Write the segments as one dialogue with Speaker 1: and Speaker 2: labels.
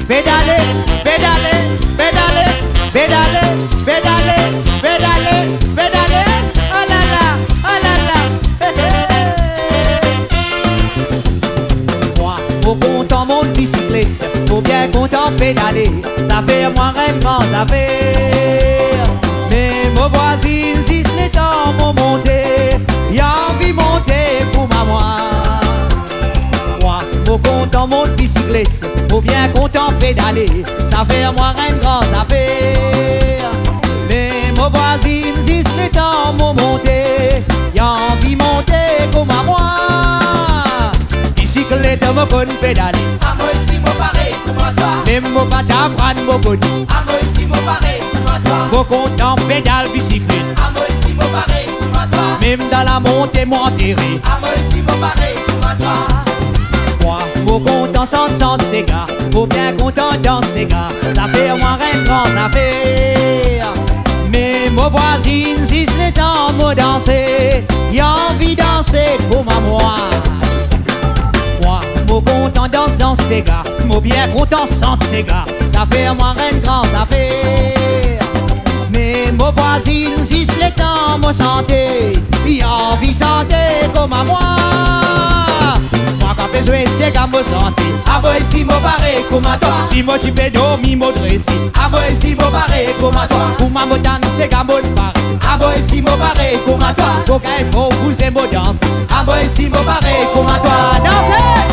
Speaker 1: pédaler, pédaler, pédaler, pédaler, pédaler, pédaler, pédaler. Oh là là, oh là là. Moi, au content mon bicyclette, faut bien content pédaler. Ça fait moins un grand affaire. Mais mon voisine, si ce n'est temps, mon monter, y'a envie monter pour ma moi. Moi, au content mon bicyclette, faut bien content pédaler. Ça fait moins un grand affaire. Mais mon voisine, si ce n'est temps, mon monter, y'a envie monter pour ma moi. Bicyclette, mon con pédaler.
Speaker 2: À moi aussi, mon pareil, comment toi?
Speaker 1: Même mon pas t'apprendre, mon con.
Speaker 2: À moi aussi, mon pareil, comment toi?
Speaker 1: Mon content pédale bicyclette.
Speaker 2: À moi aussi, mon pareil, comment toi?
Speaker 1: Même dans la montée, mon enterré.
Speaker 2: À moi aussi, mon pareil, comment toi?
Speaker 1: Moi, mon content sans ces gars, faut bien content dans ces gars. Ça fait moins un grand affaire. Mais mon voisine, si ce n'est temps, moi danser, y'a envie danser pour ma moi. Moi, mon content danse dans ces gars, mon bien content sans ces gars. Ça fait moins un grand affaire. Mais mon voisine, si ce n'est temps, moi santé, y'a envie santé pour ma moi. Besoin c'est qu'à me santé.
Speaker 2: À moi aussi, mon pareil, comment toi?
Speaker 1: Si moi tu peux dormir, moi dressé.
Speaker 2: À moi aussi, mon pareil, comment toi?
Speaker 1: Pour ma me danser qu'à me parler.
Speaker 2: À moi aussi, mon pareil, comment toi?
Speaker 1: Pour qu'il faut vous et me danse.
Speaker 2: À moi aussi, mon pareil, comment toi?
Speaker 1: Dansez!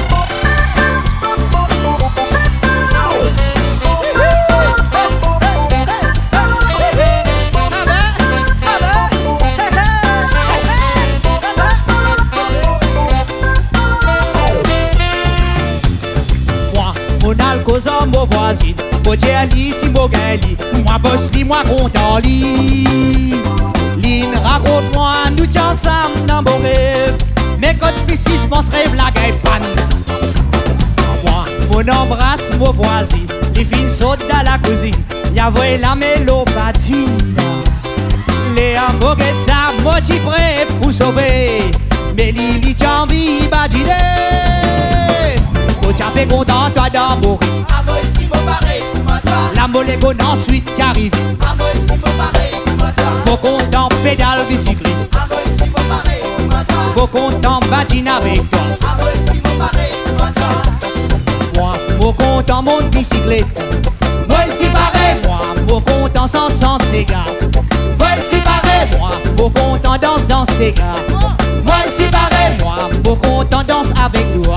Speaker 1: Cause mon voisine, mon diali, si mon gali, moi bosse li, moi content li. Lin raconte-moi, nous t'y ensemble dans mon rêve. Mais quand piscis, pense rêve la gaille panne. Moi, mon embrasse mon voisine, les filles sautent dans la cuisine. Y'avoue la mélopatine. Les hamburgers, ça, moi t'y prêt pour sauver. Mais Lili, t'as envie badiner. Tu as content toi dans mon riz.
Speaker 2: À moi aussi, mon pareil, comment toi?
Speaker 1: La molécole ensuite qui arrive.
Speaker 2: À moi aussi, mon pareil, comment toi?
Speaker 1: Mon content pédale bicyclette.
Speaker 2: À moi aussi, mon pareil, comment toi?
Speaker 1: Mon content patine avec toi.
Speaker 2: À moi aussi, mon pareil, comment toi?
Speaker 1: Moi, mon content monte bicyclette.
Speaker 2: Moi aussi, pareil.
Speaker 1: Moi, mon content sans ces gars.
Speaker 2: Moi aussi, pareil.
Speaker 1: Moi, mon content danse dans ces gars.
Speaker 2: Moi aussi, pareil.
Speaker 1: Moi, mon content danse avec toi.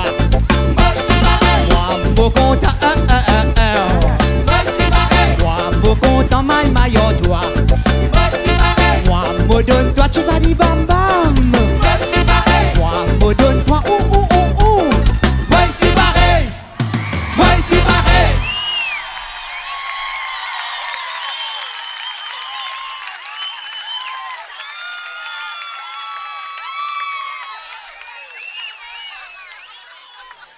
Speaker 1: Moi, content,
Speaker 2: Moi aussi pareil.
Speaker 1: Moi, mon content, maillot, toi.
Speaker 2: Moi aussi pareil.
Speaker 1: Moi, me donne, toi, tu vas dire bamba.